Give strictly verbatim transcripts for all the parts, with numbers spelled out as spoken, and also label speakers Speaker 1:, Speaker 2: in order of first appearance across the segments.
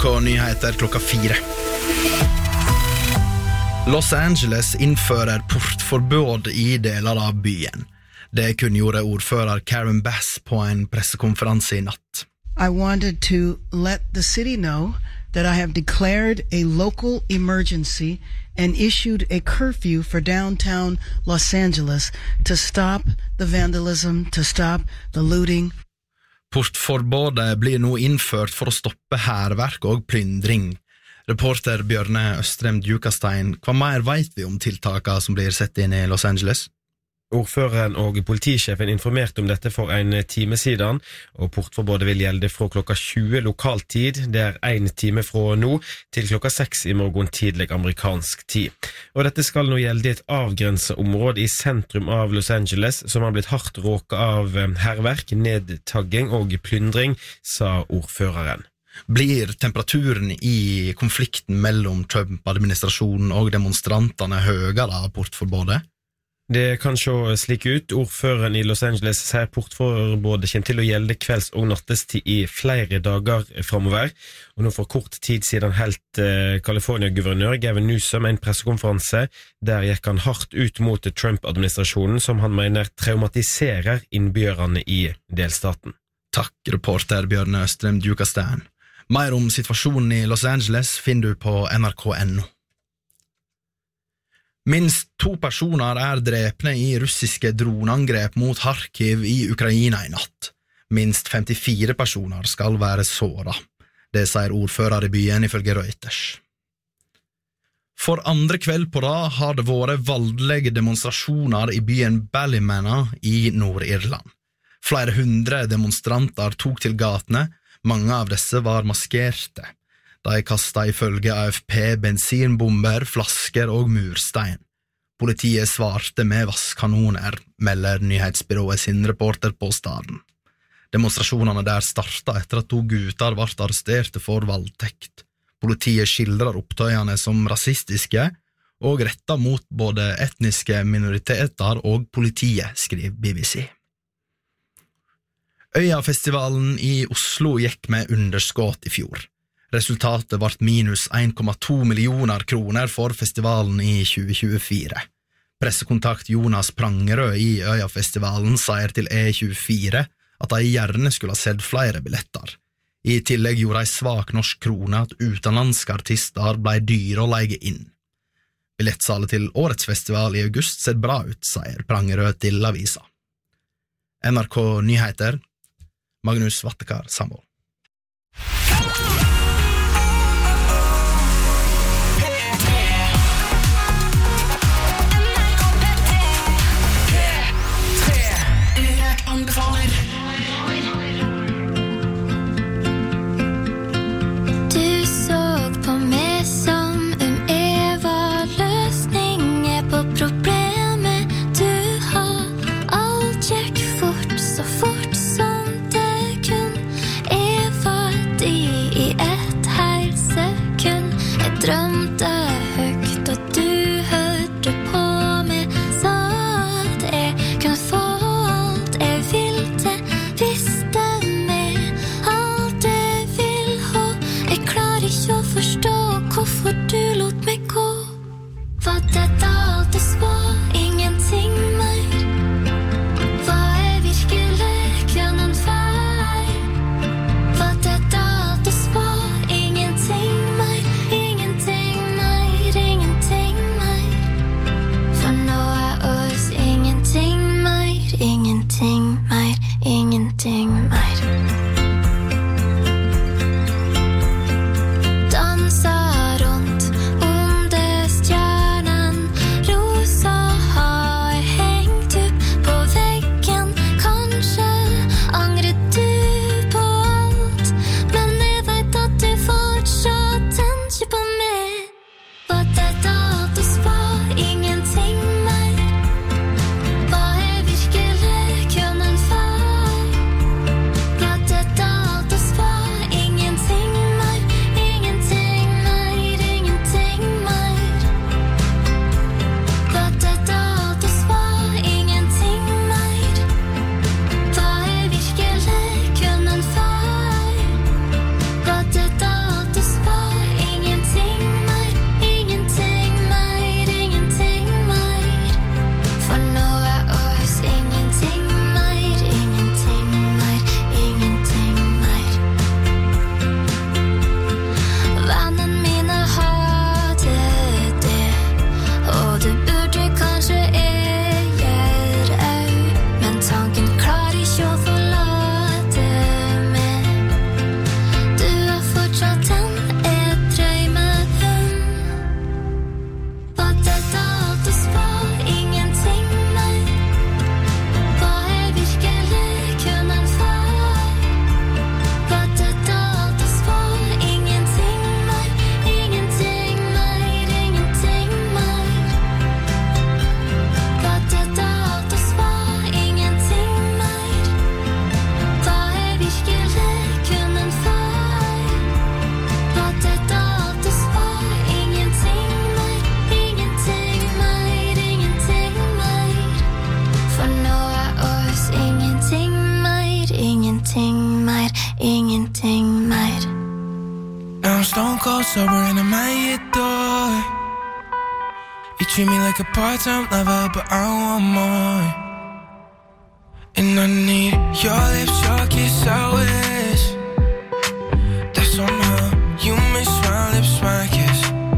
Speaker 1: K Nyheter klokka fire. Los Angeles innfører portforbud i deler av byen. Det kunngjorde ordfører Karen Bass på en pressekonferanse i natt.
Speaker 2: I wanted to let the city know that I have declared a local emergency and issued a curfew for downtown Los Angeles to stop the vandalism, to stop the looting.
Speaker 1: Portforbudet blir nå innført for å stoppe hærverk og plyndring. Reporter Bjørne Østrem Djukastein, hva mer vet vi om tiltakene som blir sett inn i Los Angeles?
Speaker 3: Ordføreren og politisjefen informerte om dette for en time siden, og portforbudet vil gjelde fra klokka tjue lokaltid, det er en time fra nå, til klokka seks i morgen tidlig amerikansk tid. Og dette skal nå gjelde et avgrenset område i sentrum av Los Angeles, som har blitt hardt råket av hærverk, nedtagging og plyndring, sa ordføreren.
Speaker 1: Blir temperaturen i konflikten mellom Trump-administrasjonen og demonstrantene høyere av portforbudet?
Speaker 3: Det kan se slik ut. Ordføreren i Los Angeles sier portforbudet kommer til å gjelde kvelds- og nattestid i flere dager fremover. Og nå for kort tid siden helt eh, California-guvernør Gavin Newsom en pressekonferanse der gikk han hardt ut mot Trump-administrasjonen som han mener traumatiserer innbyggerne i delstaten.
Speaker 1: Takk, reporter Bjørne Østrem Djukastein. Mer om situasjonen i Los Angeles finner du på N R K punktum N O. Minst to personer er drepne i russiske dronangrep mot Kharkiv i Ukraina i natt. Minst femtifire personer skal være såra. Det sier ordfører i byen ifølge Reuters. For andre kveld på rad har det vært voldelige demonstrasjoner i byen Ballymena i Nord-Irland. Flere hundre demonstranter tok til gatene, mange av disse var maskerte. De kastet ifølge A F P bensinbomber, flasker og murstein. Politiet svarte med vasskanoner, melder nyhetsbyrået sin reporter på staden. Demonstrasjonene der startet etter at to gutter ble arresterte for voldtekt. Politiet skildrer opptøyene som rasistiske og rettet mot både etniske minoriteter og politiet, skriver B B C. Øyafestivalen i Oslo gikk med underskudd i fjor. Resultatet ble minus en komma to millioner kroner for festivalen i tjue tjuefire. Pressekontakt Jonas Prangerød i Øyafestivalen sier til E tjuefire at de gjerne skulle ha sett flere billetter. I tillegg gjorde ei svak norsk krone at utenlandske artister ble dyre å leie inn. Billettsalet til årets festival i august ser bra ut, sier Prangerød til avisa. N R K Nyheter, Magnus Vattekar Samboll.
Speaker 4: Du såg på meg som om jeg var løsningen på problemet du har. Alt gikk fort, så fort som det kun. Jeg
Speaker 5: stone cold sober and I'm at your door. You treat me like a part-time lover, but I want more. And I need your lips, your kiss, I wish that somehow you miss my lips, my kiss.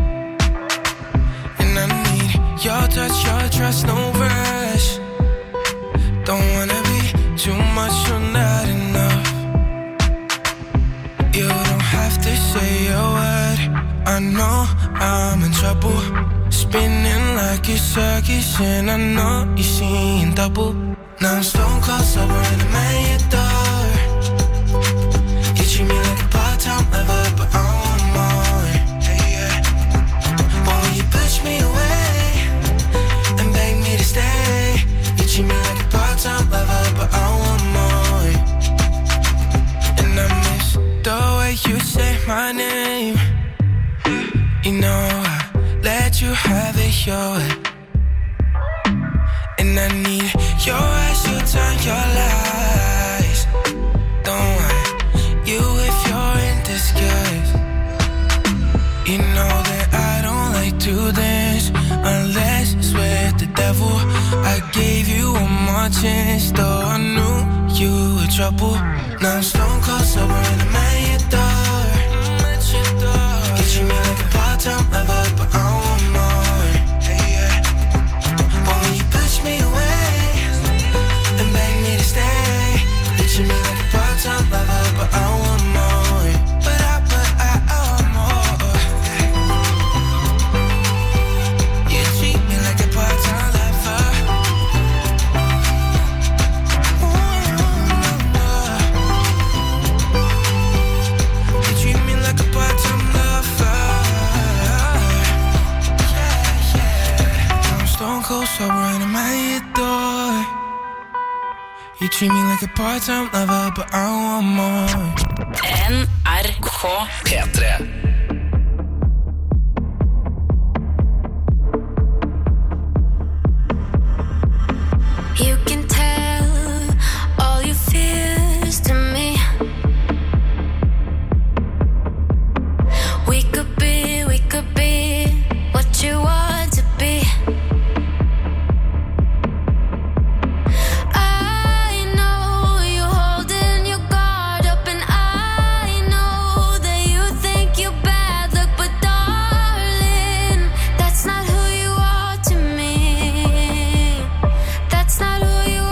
Speaker 5: And I need your touch, your trust, no rush. Don't wanna be too much or not enough. You don't have to say a word. I know I'm in trouble, spinning like a circus, and I know you're seeing double. Now I'm stone cold sober and I'm at your door. You treat me like a part-time lover, but I want more. Hey, yeah. Won't you push me away and beg me to stay? You treat me like a part-time lover, but I want more. And I miss the way you say my name. You know I let you have it your way. And I need your eyes, you turn your lies. Don't hide you if you're in disguise. You know that I don't like to dance unless it's with the devil. I gave you one more chance, though I knew you were trouble. Now I'm stone cold sober and I'm at your door. You treat me like a part-time lover, but I want more. Hey, yeah. Won't you push me away and beg me to stay? You treat me like a part-time lover, but I want more. But I, but I, I want more. You treat me like a part-time lover. You treat me like a part-time lover. Yeah, yeah. I'm stone cold sober and I'm at your door. You treat me like a part-time lover, but I want more.
Speaker 6: N R K
Speaker 7: P tre.
Speaker 4: You can tell all your fears to me. We could be, we could be what you want to be. I know you're holding your guard up, and I know that you think you're bad luck, but darling, that's not who you are to me. That's not who you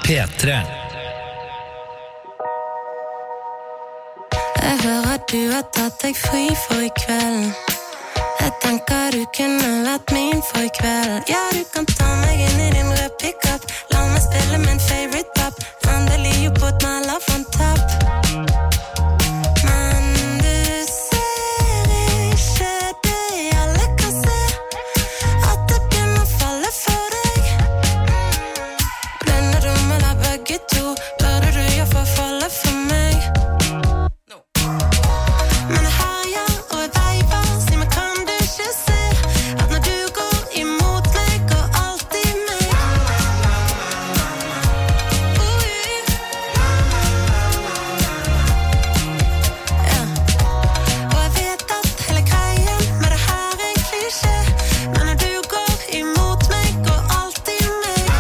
Speaker 7: P tre.
Speaker 4: Jeg hører at du har tatt deg fri for I kveld. Jeg tenker du kunne vært min for I kveld. Ja, du kan ta meg inn I din rød pick-up. La meg spille min favorite pop. Endelig you put my love on top. Men du ser ikke det alle kan se, at det begynner å falle for deg. Blender du med deg begge to, burde du gjøre for å falle for meg. Men jeg herjer og jeg veiver, si meg kan du ikke se, at når du går imot meg, går alltid meg. Oi. Ja. Og jeg vet at hele greien med det her er klisjé, men når du går imot meg, går alltid meg.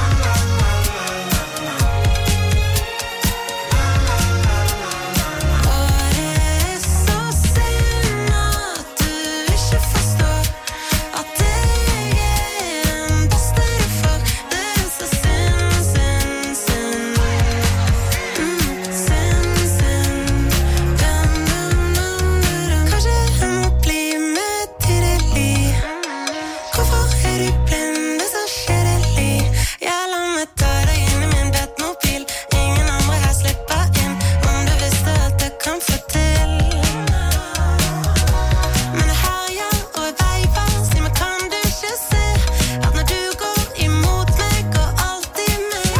Speaker 4: Og det er så synd at du ikke forstår at jeg er den beste du får. Det er så synd, synd, synd. Mm, synd, synd. Dum, dum, dum, dum. Kanskje jeg må bli med til det liv. Hvorfor er du blind? Det er så kjedelig. Ja, la meg ta deg inn I min Batmobil. Ingen andre her slipper inn. Om du visste at jeg kan få til. Men jeg herjer og jeg veiver, si meg kan du ikke se, at når du går imot meg, går alltid meg.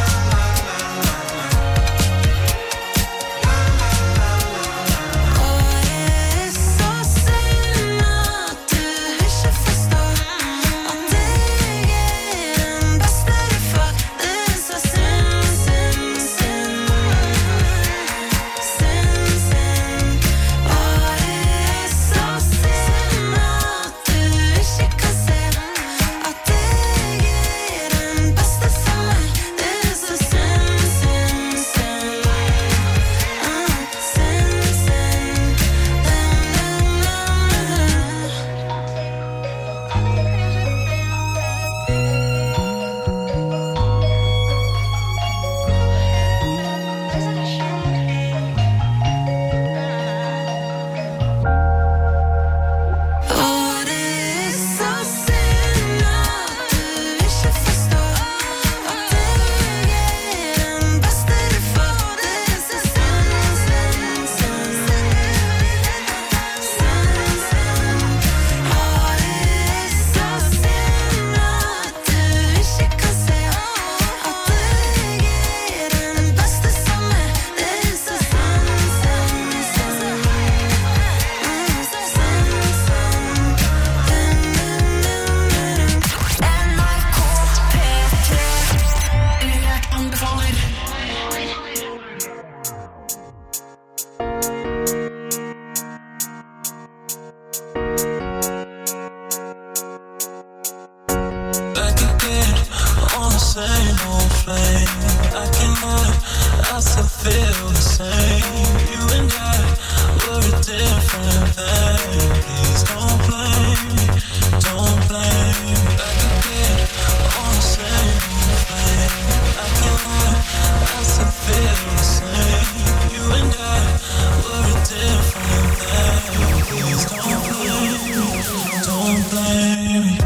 Speaker 4: Og det er så synd at du ikke forstår at jeg er den beste du får. Det er så synd, synd, synd. Synd, synd. Og det er så synd at du ikke kan se at jeg er den beste for meg. Det er så synd, synd, synd. Ah, synd, synd. Dum, dum, dum, Og det er så synd at du ikke forstår at jeg er den beste du får. Det er så synd, synd, synd. Synd, synd. Og det er så synd at du ikke kan se at jeg er den beste for meg. Det er så synd, synd, synd. Mm, synd, synd. Dum, dum, dum, dum.
Speaker 6: N R K P tre. Urørt anbefaler.
Speaker 5: Back again on the same old flame. I cannot, I still feel the same. You and I were a different thing. Please don't blame me, don't blame me. Back again on the same old flame. I cannot, I still feel the same. You and I were a different thing. Please don't blame me, don't blame me.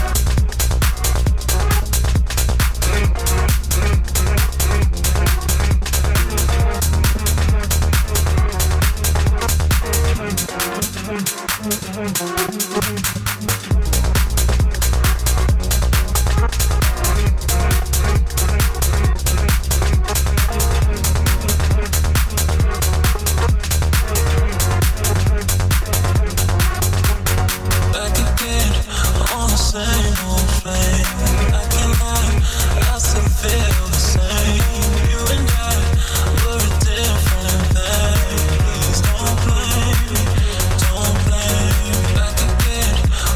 Speaker 5: Back again on the same old flame. I cannot, I still feel the same. You and I were a different thing. Please don't blame me, don't blame me. Back again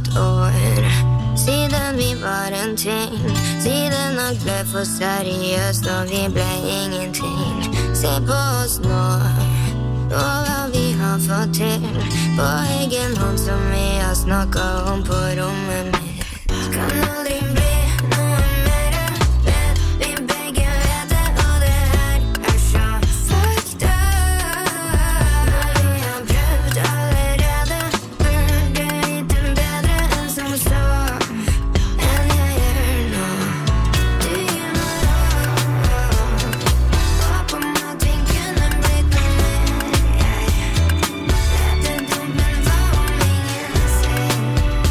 Speaker 7: ett år. Siden vi var en ting. Siden alt ble for seriøst og vi ble ingenting. Se på oss nå, og hva vi har fått til. På egen hånd som vi har snakket om på rommet mitt. Kan aldri bli noe mer. Vet vi begge vet det, og det her er så fucked up. Når vi har prøvd allerede, burde vite bedre enn som så. Enn jeg gjør nå. Du gir meg råd. Håp om at vi kunne blitt noe mer. Jeg vet det dumt, men hva om ingen ser?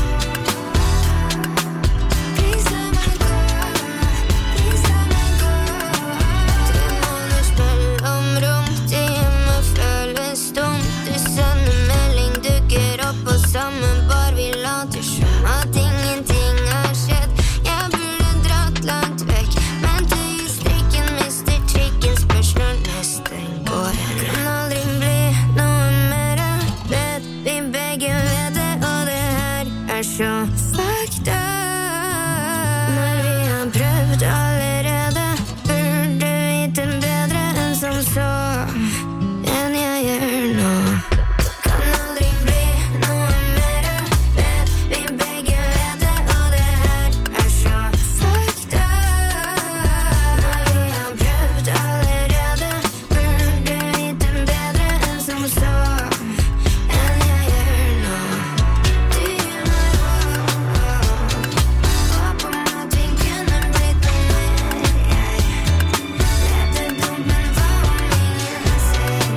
Speaker 7: Please let me go. Please let me go. Du måler spill om rom. Det hjemme føles tomt. Du sender melding, dukker opp og sammen bar vi later som at ingenting har skjedd. Jeg burde dratt langt vekk, men du gir strikken, mister trikken, spørs når neste går. Kan aldri bli noe mer. Vet vi begge vet det, og det her er så fucked up. Når vi har prøvd allerede, burde vite bedre enn som så. Enn jeg gjør nå. Kan aldri bli noe mer. Vet vi begge vet det, og det her er så fucked up. Når vi har prøvd allerede, burde vite bedre enn som så. Enn jeg gjør nå. Du gir meg råd. Håp om at vi kunne blitt noe mer. Jeg vet det dumt, men hva om ingen ser?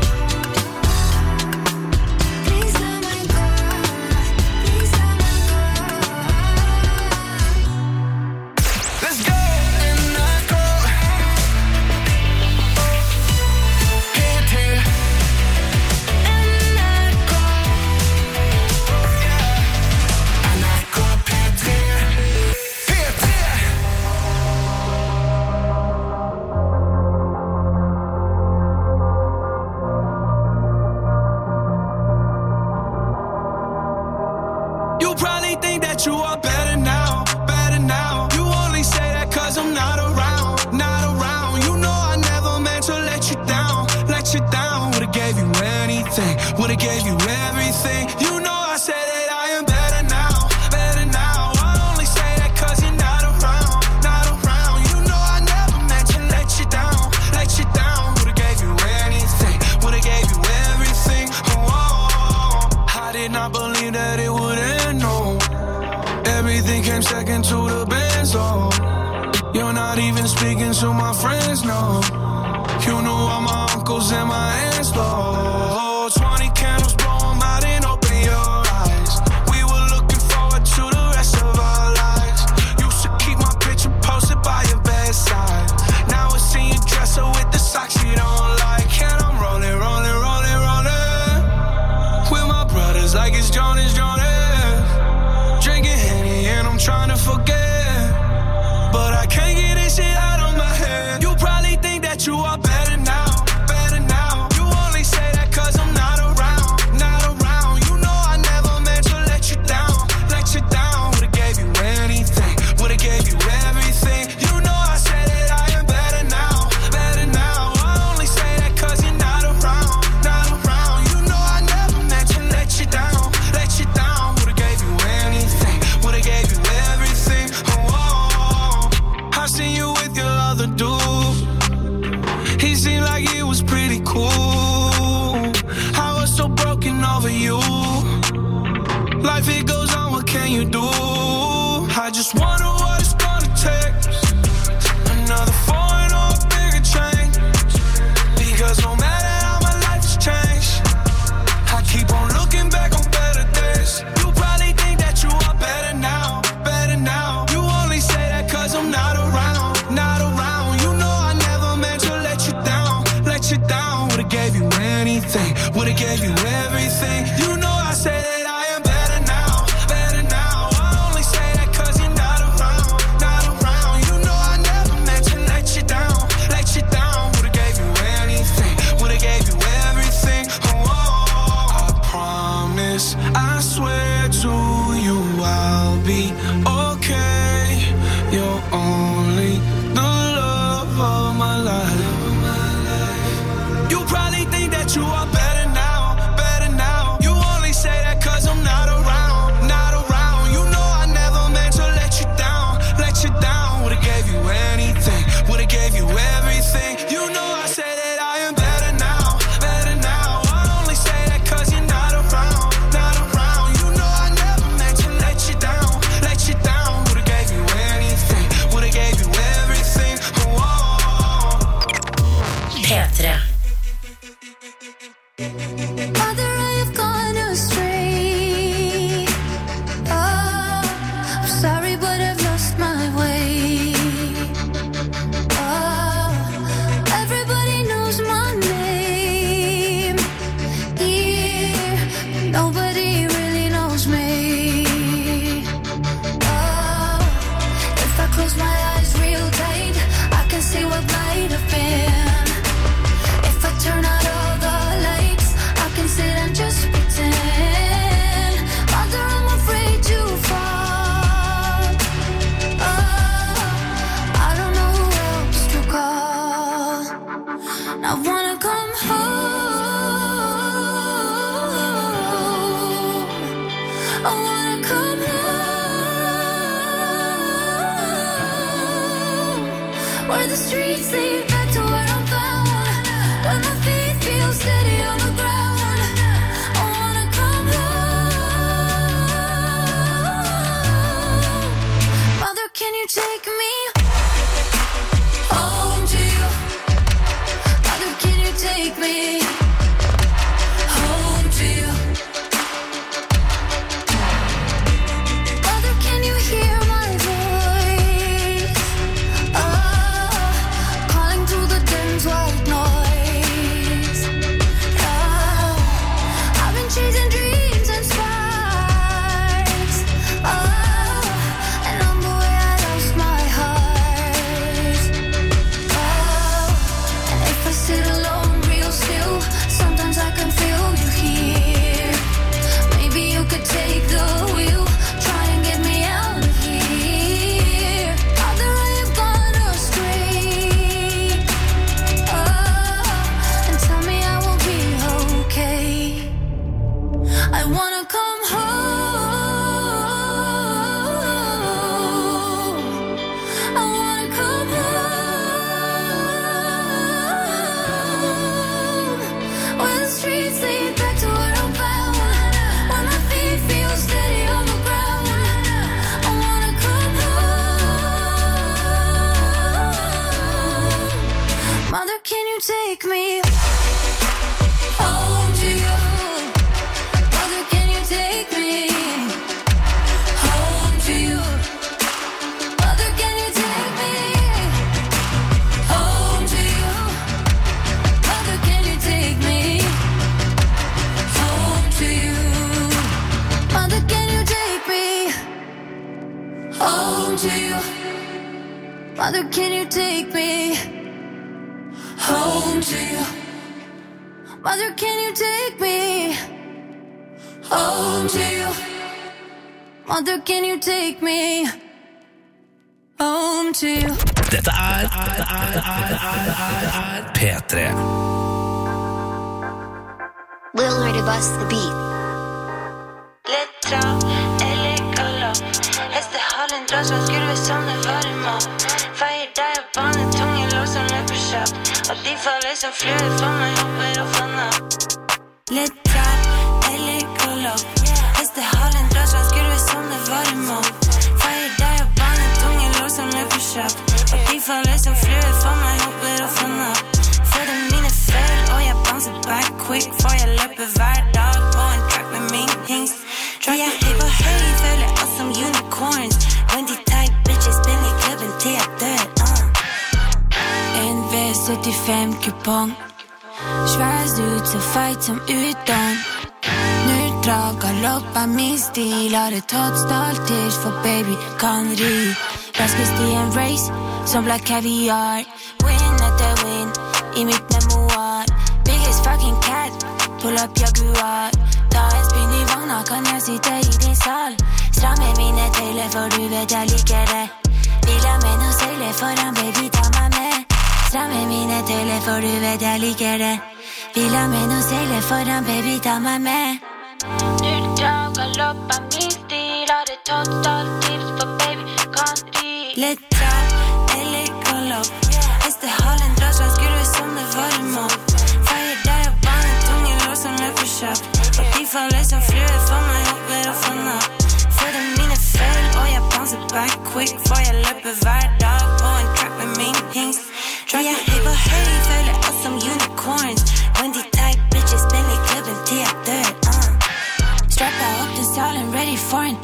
Speaker 7: Please let me go. Please let me go.
Speaker 5: Let's go. And I go. Hit, hit. And I go. Yeah. And I go P tre. P tre. You probably think that you are better now, better now. You only say that cause I'm not around, not around. You know I never meant to let you down, let you down. Would've gave you anything, would've gave you everything. You know I said that I am better now, better now. I only say that cause you're not around, not around. You know I never meant to let you down, let you down. Would've gave you anything, would've gave you everything. Oh, I did not believe that it would end, no. Everything came second to the benzo. You're not even speaking to my friends, no. You knew all my uncles and my aunts, though. Twenty candles, blow 'em out and open your eyes. We were looking forward to the rest of our lives. Used to keep my picture posted by your bedside. Now I see you dress her with the socks you don't like. And I'm rolling, rolling, rolling, rolling with my brothers like it's Jonas, Jonas. Drinking Henny and I'm trying to forget, but I can't get this shit out of my head. You probably think that you are better now, better now. You only say that cause I'm not around, not around. You know I never meant to let you down, let you down. Would've gave you anything, would've gave you everything. You know I said that I am better now, better now. I only say that cause you're not around, not around. You know I never meant to let you down, let you down. Would've gave you anything, would've gave you everything. Oh, I seen you with your other dude. He seemed like he was pretty cool. I was so broken over you. Life it goes on, what can you do? I just wonder what it's gonna take. Another foreign or a bigger change. Because no matter how my life has changed, I keep on looking back on better days. You probably think that you are better now, better now. You only say that cause I'm not around, not around. You know I never meant to let you down, let you down. Would've gave you anything, would've gave you everything. You know I said that I am better now, better now. I only say that cause you're not around, not around. You know I never meant to let you down, let you down. Would've gave you anything, would've gave you everything. Oh, I promise, I swear to you
Speaker 7: Mother, I have gone astray. Oh, I'm sorry, but I've lost my way. Oh, everybody knows my name. Yeah, nobody really knows me. Oh, if I close my eyes real tight, I can see what might have been. If I turn out all the lights, I can sit and just pretend. Mother, I'm afraid to fall. Oh, I don't know who else to call. I wanna come home. I wanna come home, where the streets lead back to where I'm found, where my feet feel steady on the ground. I wanna come home. Mother, can you take me home to you? Mother, can you take me home to you? Mother, can you hear my voice? Oh, calling through the dense white noise. Oh, I've been chasing dreams and sparks. Oh, and on the way I lost my heart. Oh, and if I sit alone real still, sometimes I can feel you here. Maybe you could take the wheel, try and get me out of here. Mother, I have gone astray. Oh, and tell me I will be okay. I wanna come home. I wanna come home, where the streets lead back to where I'm found, where my feet feel steady on the ground. I wanna come home. Mother, can you take me home to you? Mother, can you take me home to you? Mother, can you take me home to you? Mother, can you take me home to you? Mother, can you take me home to you? Mother, can you take me home to you? Mother, can you take me home to you? Mother, can you take me home to you?
Speaker 8: Dette er P tre.
Speaker 7: We'll ready bust the beat.
Speaker 4: Lettra, eller galopp. Hestehalen drar fra skurve som det varmer. Feier deg og banen, tunge lår som løper kjapt. Og de faller som fluer for meg, hopper og fanner. Lettra, eller galopp. Hestehalen drar fra skurve som det varmer. Feier deg og banen, tunge lår som løper kjapt. Og de faller som fluer for meg, hopper og fanner. Føtter mine føl, og jeg bouncer back quick, for jeg løper hver dag på en track med min hingst. Tror jeg høy på høy, føler oss som unicorns. Wendy type bitches, spiller i klubben til jeg dør. uh. En V syttifem kupong, sværes ut så fight som udom. Nutra galopp er min stil, har et hot stalltish for baby kan ri. Raskest i en race som ble kaviar, win etter win i mitt memoar. Biggest fucking cat, pull up Jaguar. Ta en spinn i vagna, kan jeg sitte i din sal. Stramme mine tøyler, for du vet jeg liker det. Vil ha med noe søyle foran, baby, ta meg med. Stramme mine tøyler, for du vet jeg liker det. Vil ha med noe søyle foran, baby, ta meg med. Nutra galopp er min stil, har et total tips for baby, kan ri. Lettra, eller galopp. Hestehalen drar fra skurve som det varmer. Feier deg og banen, tunge lår som løper kjapt. Og de faller som fluer for meg, hopper og fanner. Føtter mine føl, og jeg bouncer back quick, for jeg løper hver dag på en track med min hingst. Tror jeg høy på høy, føler oss som unicorns. Wendy type bitches, spiller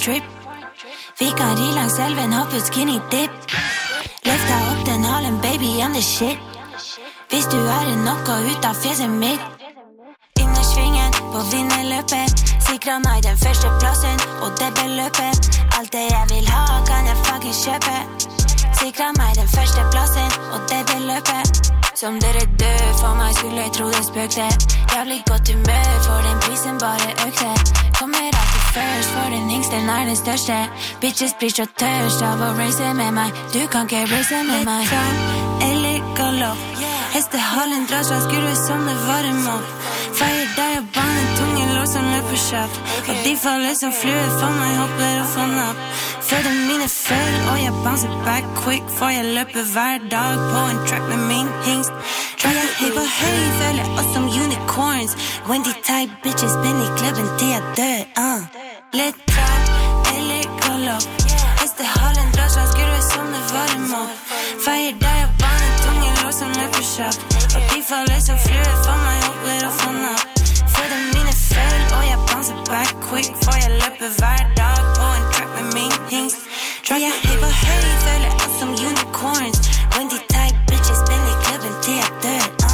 Speaker 4: trip. Vi kan ri langs elven, hoppe ut skinny dip. Løfta opp den halen, baby, I'm the shit. Hvis du er en noe ut av fjeset mitt. Inne svingen på vinnerløpet. Sikret meg den første plassen og det beløpet. Alt det jeg vil ha kan jeg fucking kjøpe. Sikret meg den første plassen og det beløpet. Som dere død, for meg skulle jeg tro det spøkte. Jeg blir godt humør, for den prisen bare økte. Kommer alltid først, for den yngste er den største. Bitches blir så tørst av å race med meg. Du kan ikke race med meg. Litt fram, eller galopp. Hestehalen drar seg skurve som det var en mopp. Feier deg og banen, tunge lår som løper kjapt. Og de faller som flue, for meg hopper og får napp. Fødder mine føl, og jeg bouncer back quick. For jeg løper hver dag på en track med min hingst. Og jeg høy på høy, føler oss som unicorns. Wendy type bitches, benn i klubben til jeg dør, uh. Litt trapp, eller galopp. Hestehalen drar seg skurve som det var en mopp. Feier deg og banen, tunge lår som løper kjapt. Og de faller som flue, for meg hopper og får napp. Fødder mine føl, og jeg bouncer back quick. For jeg løper hver dag på en track med min hingst. Og jeg høy på høy, føler oss som unicorns. Wendy type bitches, benn i klubben til jeg dør, uh.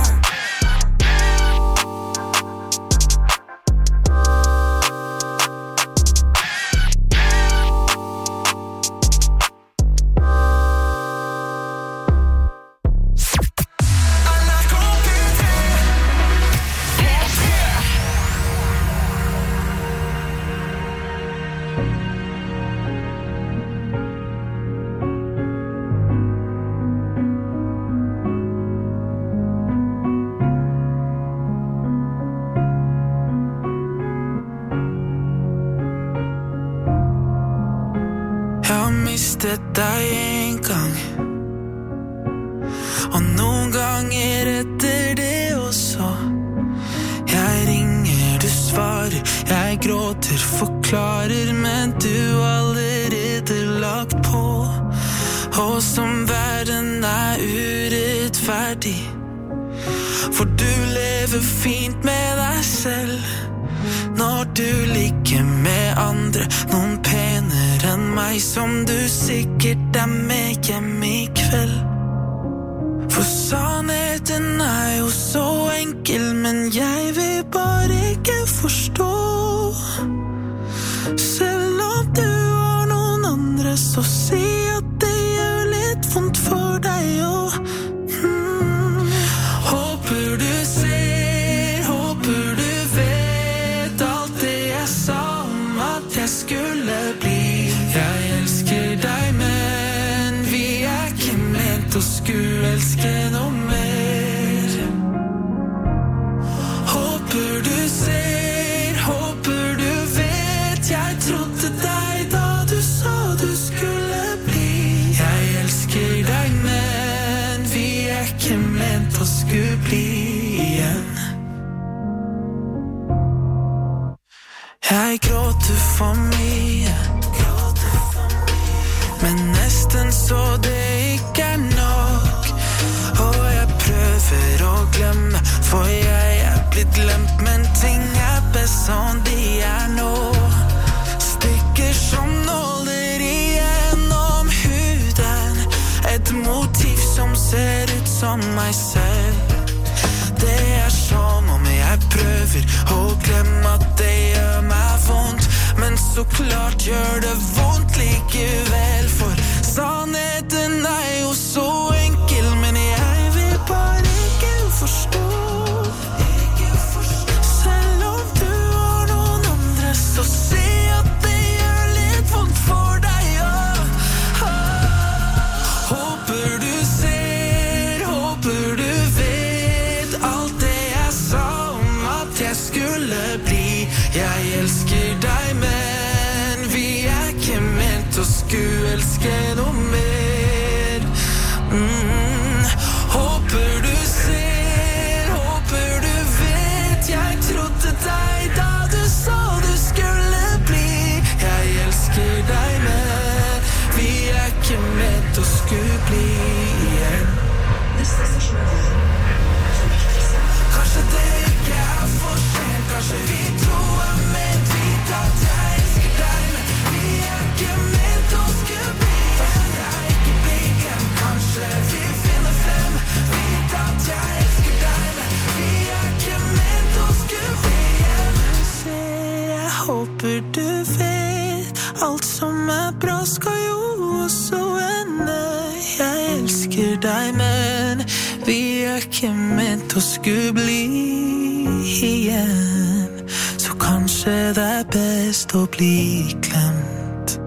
Speaker 5: Mistet deg en gang. Og noen ganger etter det også. Jeg ringer, du svarer. Jeg gråter, forklarer. Men du allerede lagt på. Og som verden er urettferdig. For du lever fint med deg selv. Når du ligger med andre, noen penere enn meg, som du sikkert er med hjem i kveld. For sannheten er jo så enkel, men jeg vil bare ikke forstå. Selv om du har noen andre, så si at det gjør litt vondt for deg, og hmm. Håper du ser, håper du skulle bli. Jeg elsker deg, men vi er ikke ment å skulle elske noe mer. Håper du ser, håper du vet. Jeg trodde deg da du sa du skulle bli. Jeg elsker deg, men vi er ikke ment å skulle bli igjen. Jeg gråter for mye, men nesten så det ikke er nok. Og jeg prøver å glemme, for jeg er blitt glemt. Men ting er best som de er nå. Stikker som nåler igjennom huden. Et motiv som ser ut som meg selv. Det er som om jeg prøver å glemme at det gjør meg vondt. Men så klart gjør det vondt likevel. For sannheten er jo så enkel, men jeg vil bare ikke forstå. Selv om du har noen andre, så si at det gjør litt vondt for deg, ja. Håper du ser, håper du vet alt det jeg sa om at jeg skulle bli. Jeg elsker deg, men vi er ikke ment å skulle elske noe mer. mm. Håper du ser, håper du vet. Jeg trodde deg da du sa du skulle bli. Jeg elsker deg, men vi er ikke ment å skulle bli igjen. Kanskje det ikke er for sent. Kanskje vi to er ment. Vite at jeg elsker deg, men vi håper du vet alt som er bra skal jo også ende. Jeg elsker deg, men vi er ikke ment å skulle bli igjen. Så kanskje det er best å bli glemt.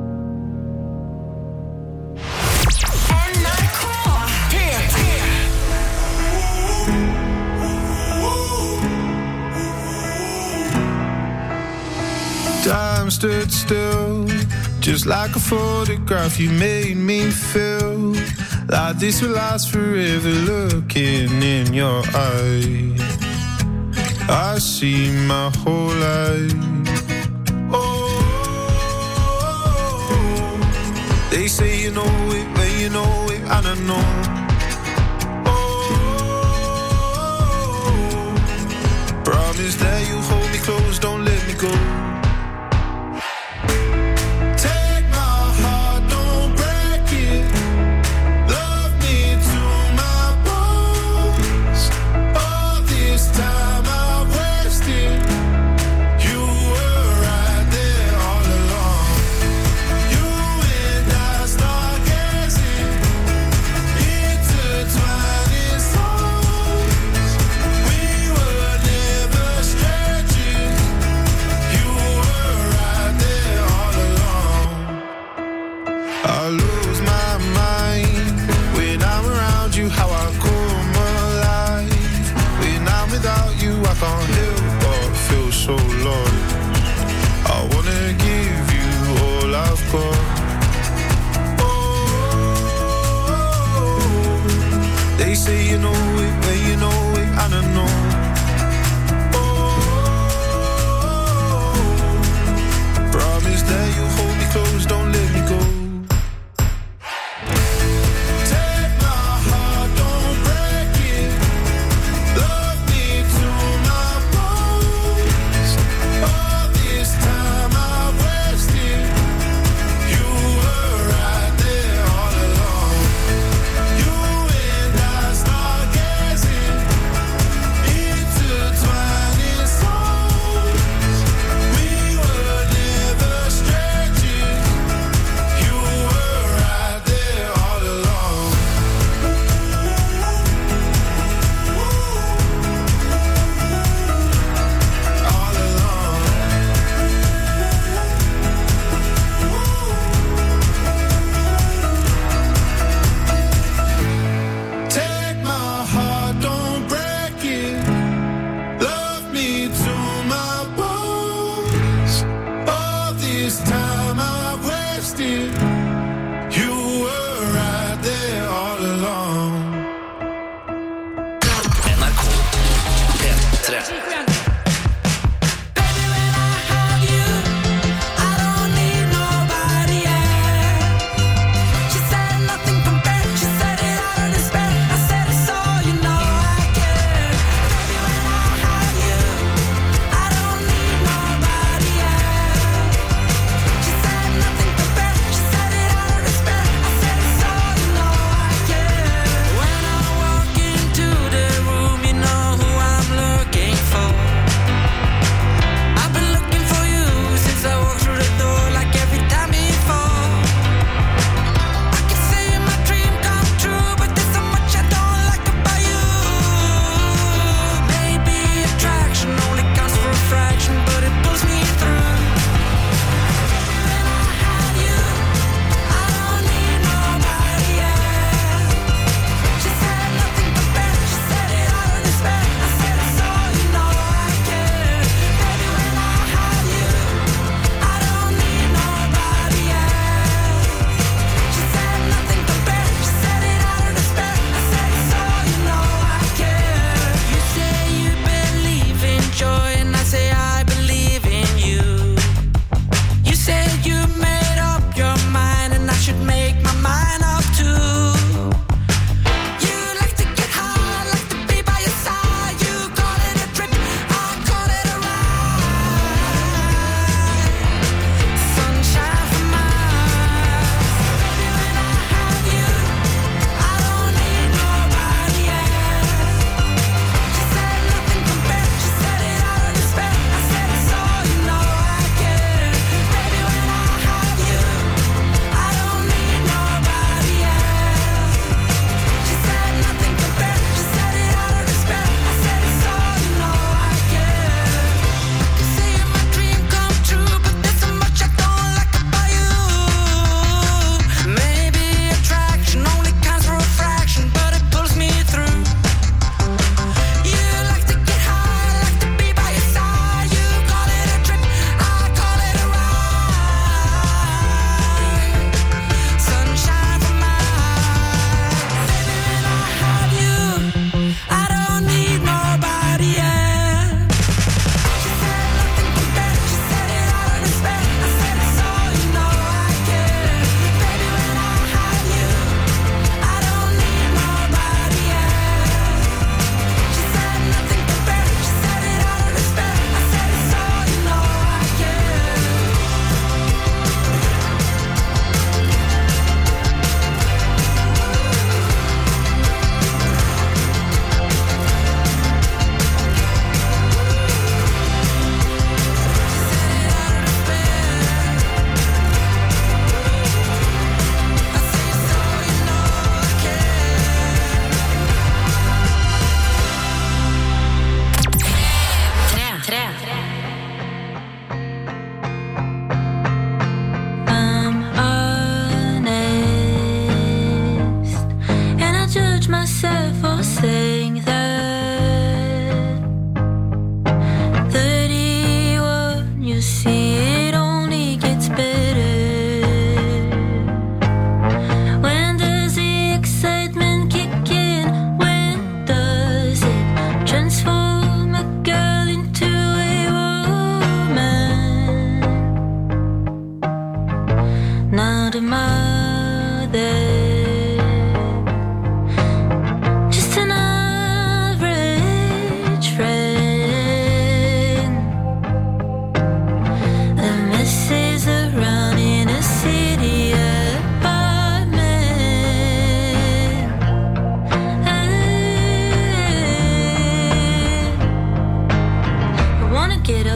Speaker 8: Time stood still, just like a photograph. You made me feel like this will last forever. Looking in your eyes, I see my whole life. Oh, they say you know it when you know it, and I know. Oh, promise that you hold me close, don't let me go.
Speaker 5: Stretch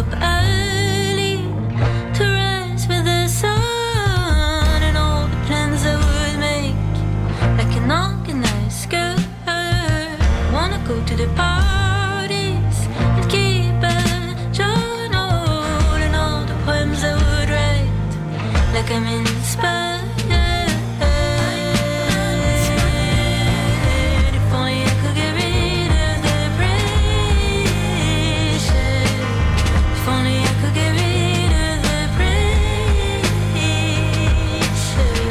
Speaker 4: up early to rise with the sun, and all the plans I would make like an organized girl. Wanna go to the parties and keep a journal, and all the poems I would write like I'm inspired. If only I could get rid of the pressure. If only I could get rid of the pressure.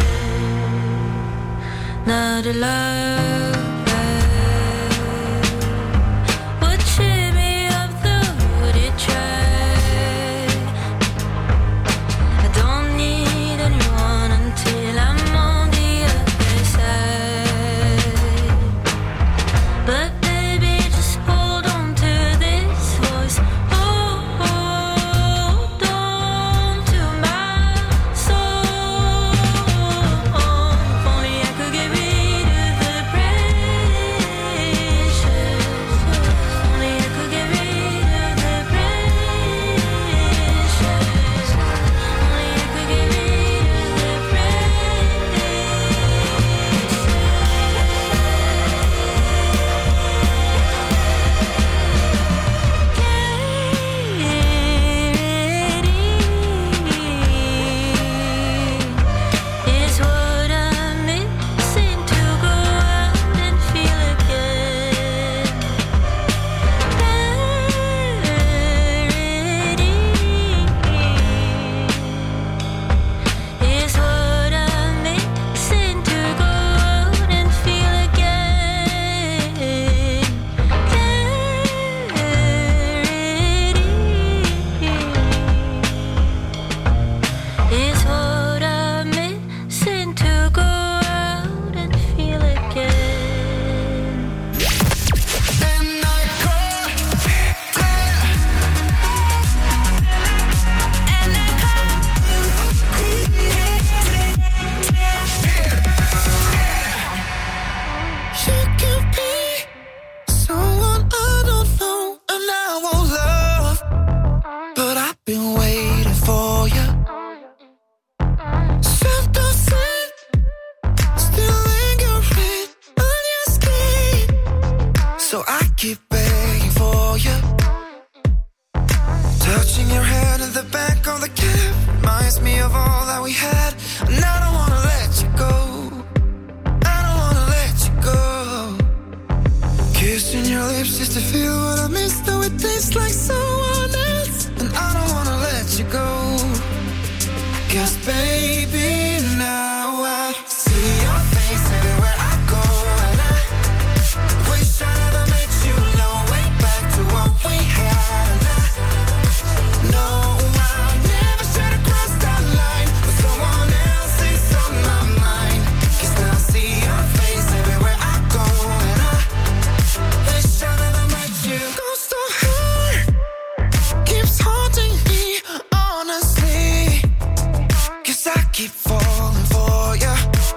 Speaker 4: Now the love would cheer me up though it tried. I don't need anyone until I'm on the other side. But baby, just hold on to this voice. Hold on to my soul. If only I could get rid of the pressure. If only I could get rid of the pressure. Only I could get rid of the is what I'm missing to go out and feel again. Is what I'm missing to go out and feel again. Is what I'm missing to go out and feel again.
Speaker 5: And I call, you can be someone I don't know and I won't love, but I've been waiting for you. Something still lingering on your skin, so I keep begging for you. Touching your hand in the back of the cab reminds me of all that we had, and I don't wanna let you go. I don't wanna let you go. Kissing your lips just to feel what I miss, though it tastes like someone else, and I don't wanna let you go. 'Cause baby, now I see your face everywhere I go, and I wish I never met you. No way back to what we had, and I know I never should have crossed that line, but someone else is on my mind. 'Cause now I see your face everywhere I go, and I wish I never met you. Ghost of her keeps haunting me, honestly. 'Cause I keep falling for you.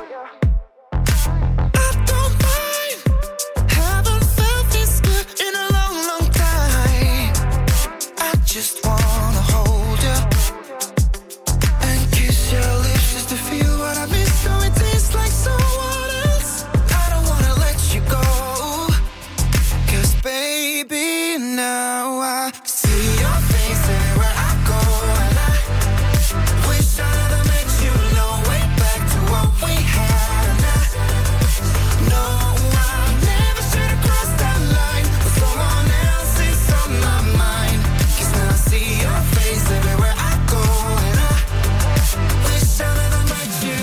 Speaker 5: I don't mind, haven't felt this good in a long, long time. I just wanna hold you and kiss your lips just to feel what I miss, so it tastes like someone else. I don't wanna let you go. 'Cause baby, now I see your face everywhere I go, and I wish I never met you. No way back to what we had, and I know I never should have crossed that line, but someone else is on my mind. 'Cause now I see your face everywhere I go, and I wish I never met you.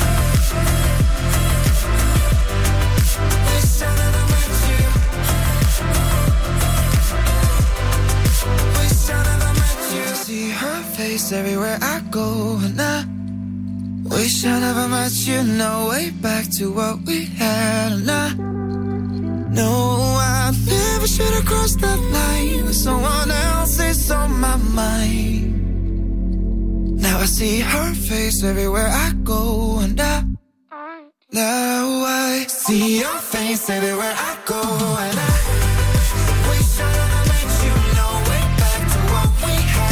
Speaker 5: Wish I never met you. Wish I never met you. See her face everywhere I go, and I wish I never met you. No way back to what we had, and I know I never should have crossed that line. Someone else is on my mind. Now I see her face everywhere I go, and I now I see your face everywhere I go, and I wish I never met you. No way back to what we had.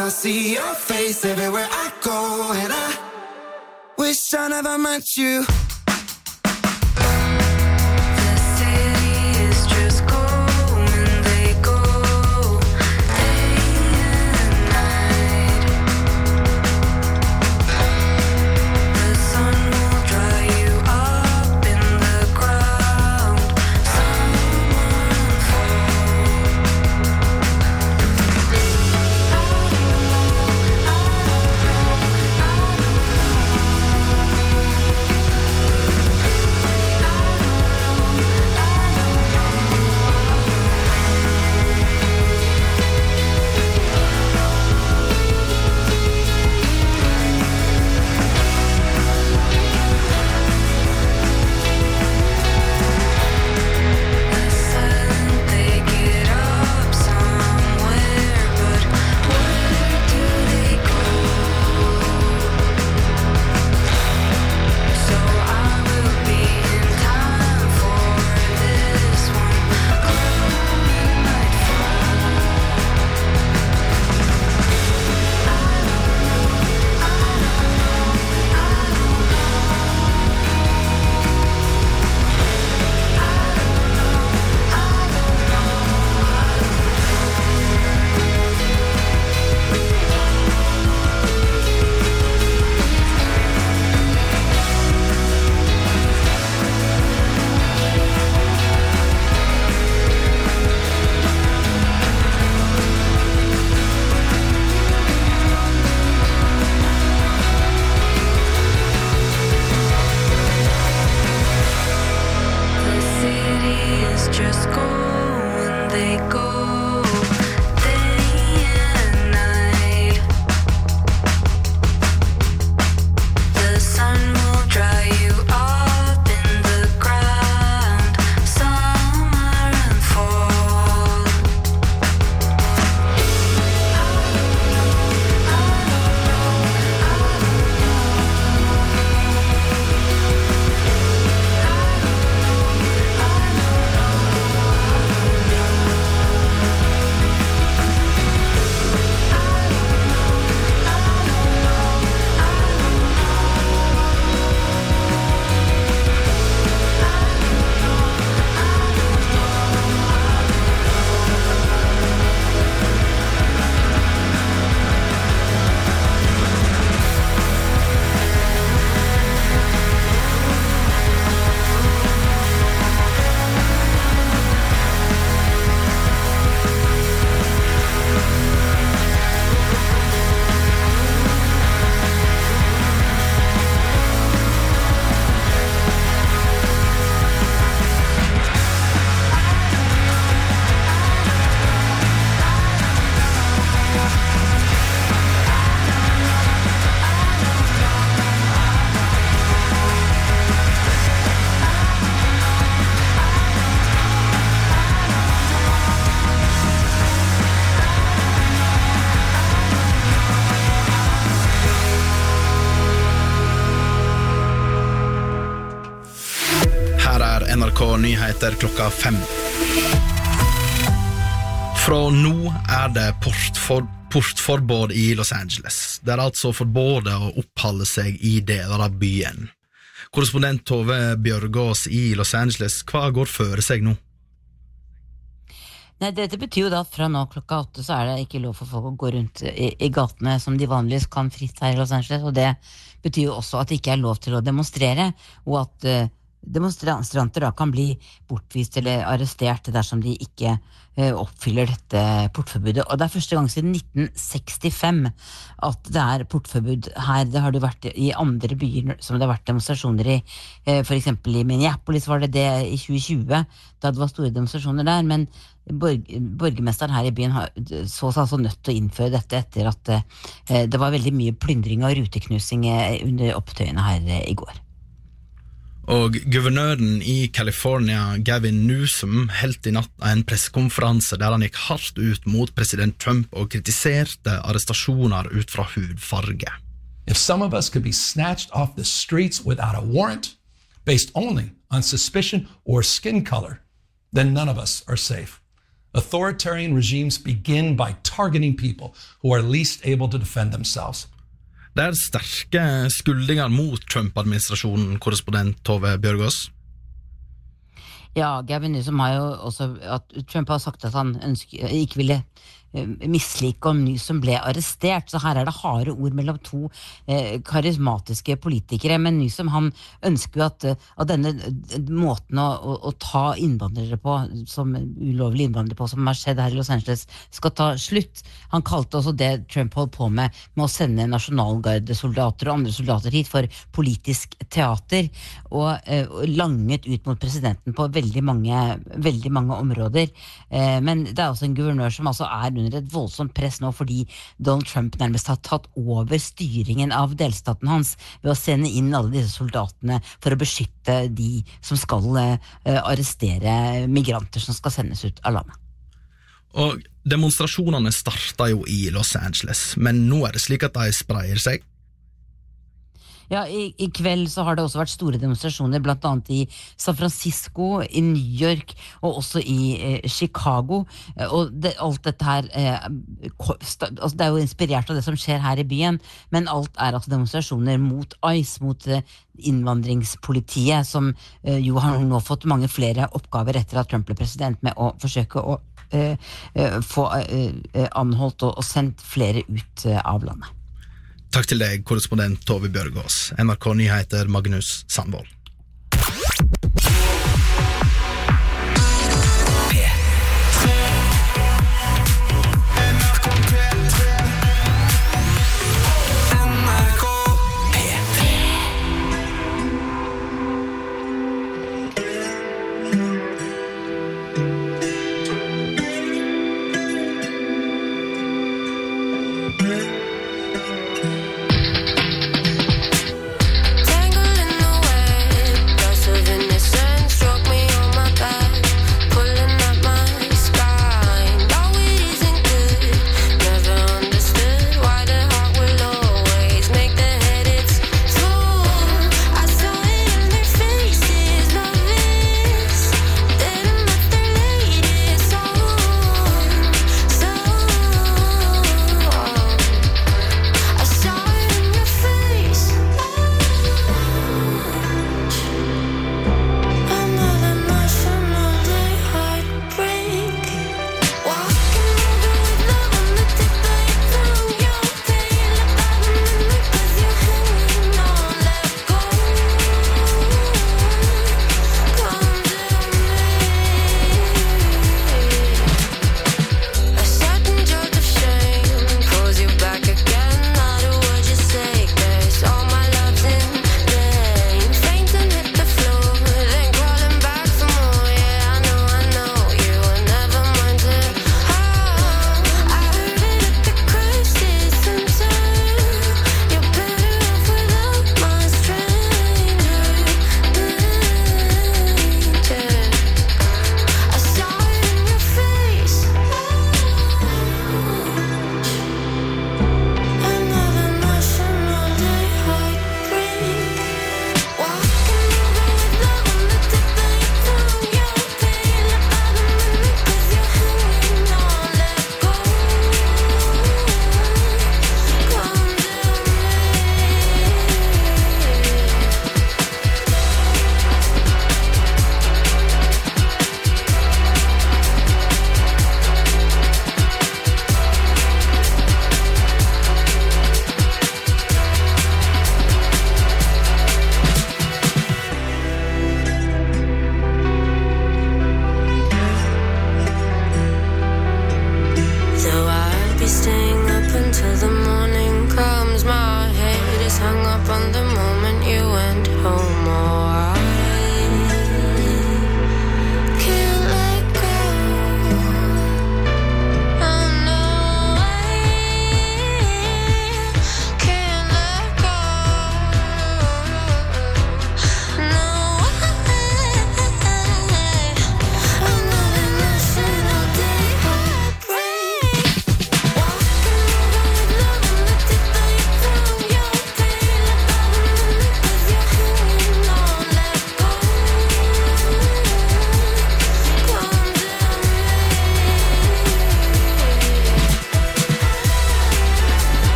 Speaker 5: I see your face everywhere I go, and I wish I never met you.
Speaker 4: The city is just going, they go day and night. The sun will dry you up in the ground. Someone fall.
Speaker 1: N R K Nyheter klokka fem. Fra nå er det portfor, portforbud i Los Angeles. Det er altså forbudet å oppholde seg i deler av byen. Korrespondent Tove Bjørgaas i Los Angeles, hva går føre seg nå?
Speaker 9: Nei, dette betyr jo da at fra nå klokka åtte så er det ikke lov for folk å gå rundt i, i gatene som de vanligvis kan fritt her i Los Angeles, og det betyr jo også at det ikke er lov til å demonstrere, og at uh, demonstranter da kan bli bortvist eller arrestert dersom de ikke uh, oppfyller dette portforbudet. Og det er første gang siden nitten sekstifem at det er portforbud her. Det har det vært i andre byer som det har vært demonstrasjoner i. Uh, for eksempel i Minneapolis var det det i tjue tjue, da det var store demonstrasjoner der, men borg, borgermesteren her i byen har, så seg altså nødt til å innføre dette etter at uh, det var veldig mye plyndring og ruteknusing under opptøyene her uh, i går.
Speaker 1: Og guvernøren i California, Gavin Newsom, helt i natt en pressekonferanse der han gikk hardt ut mot president Trump og kritiserte arrestasjoner ut fra hudfarge.
Speaker 10: If some of us could be snatched off the streets without a warrant, based only on suspicion or skin color, then none of us are safe. Authoritarian regimes begin by targeting people who are least able to defend themselves.
Speaker 1: Det er sterke skuldinger mot Trump-administrasjonen, korrespondent Tove Bjørgaas.
Speaker 9: Ja, Gavin Newsom har jo også at Trump har sagt at han ønsker, ikke ville mislike om Newsom ble arrestert, så her er det harde ord mellom to eh, karismatiske politikere, men Newsom han ønsker jo at, at denne måten å, å, å ta innvandrere på, som ulovlig innvandrere på, som har skjedd her i Los Angeles, skal ta slutt. Han kalte også det Trump holdt på med, med å sende nasjonalgardesoldater og andre soldater hit for politisk teater, og eh, langet ut mot presidenten på veldig mange, veldig mange områder. Eh, men det er også en guvernør som altså er under et voldsomt press nå, fordi Donald Trump nærmest har tatt over styringen av delstaten hans ved å sende inn alle disse soldatene for å beskytte de som skal eh, arrestere migranter som skal sendes ut av landet.
Speaker 1: Og demonstrasjonene startet jo i Los Angeles, men nå er det slik at de spreier seg.
Speaker 9: Ja, i, i kveld så har det også vært store demonstrasjoner, blant annet i San Francisco, i New York og også i eh, Chicago. Og det, alt dette her, eh, sta, altså det er jo inspirert av det som skjer her i byen, men alt er altså demonstrasjoner mot ICE, mot eh, innvandringspolitiet, som eh, jo har nå fått mange flere oppgaver etter at Trump ble president, med å forsøke å eh, eh, få eh, anholdt og, og sendt flere ut eh, av landet.
Speaker 1: Takk til deg, korrespondent Tove Bjørgaas. N R K Nyheter, Magnus Sandvold.
Speaker 4: Tangled in the web.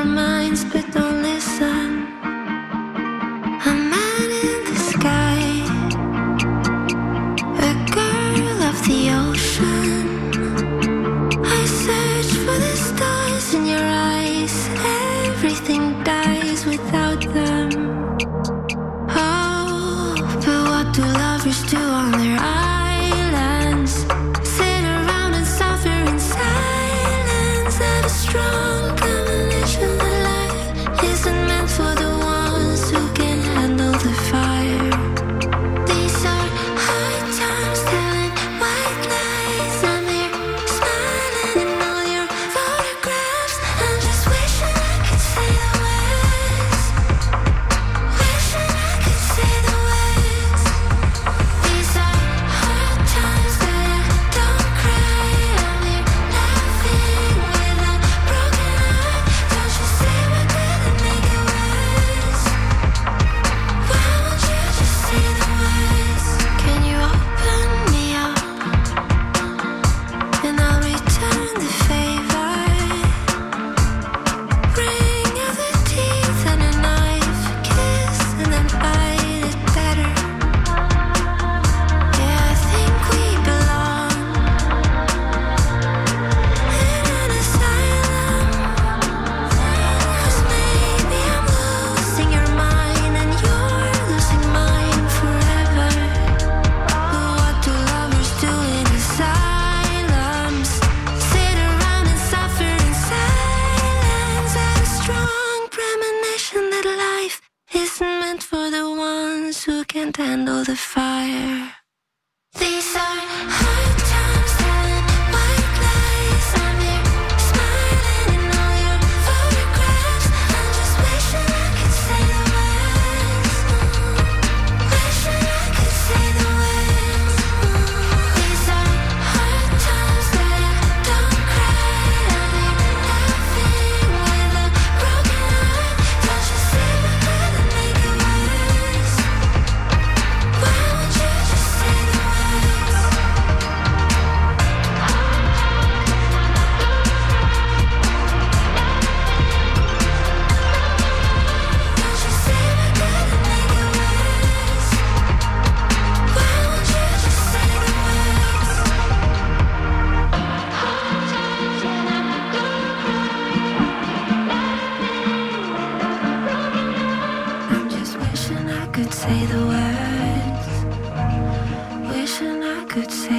Speaker 7: our minds, but don't listen. A man in the sky, a girl of the ocean. I search for the stars in your eyes. Everything dies without them. Oh, but what do lovers do on their islands? Sit around and suffer in silence. Have a strong premonition that life isn't meant for the ones who can handle the fire. These are hard times, telling white lies. I'm here smiling in all your photographs. I'm just wishing I could say the words. Wishing I could say the words. These are hard times, but I don't cry. I'm here laughing with a broken heart. Don't you say we're gonna make it worse? Why won't you just say the words? Can you open me up and I'll return the favor? Bring out the teeth and a knife, kiss and then bite it better. Yeah, I think we belong in an asylum. 'Cause maybe I'm losing your mind and you're losing mine forever. But what do lovers do in asylums? Sit around and suffer in silence. Had a strong premonition that life isn't meant for the ones who can't handle the fire. These are hard times, telling white lies. I'm here smiling in all your photographs. I'm just wishing I could say the words. Wishing I could say the words. These are hard times, but I don't cry. I'm here laughing with a broken heart. Don't you say we're gonna make it worse? Why won't you just say the words? Don't you say we're gonna make it worse? Why won't you just say the words? I'm just wishing I could say the words. Wishing I could say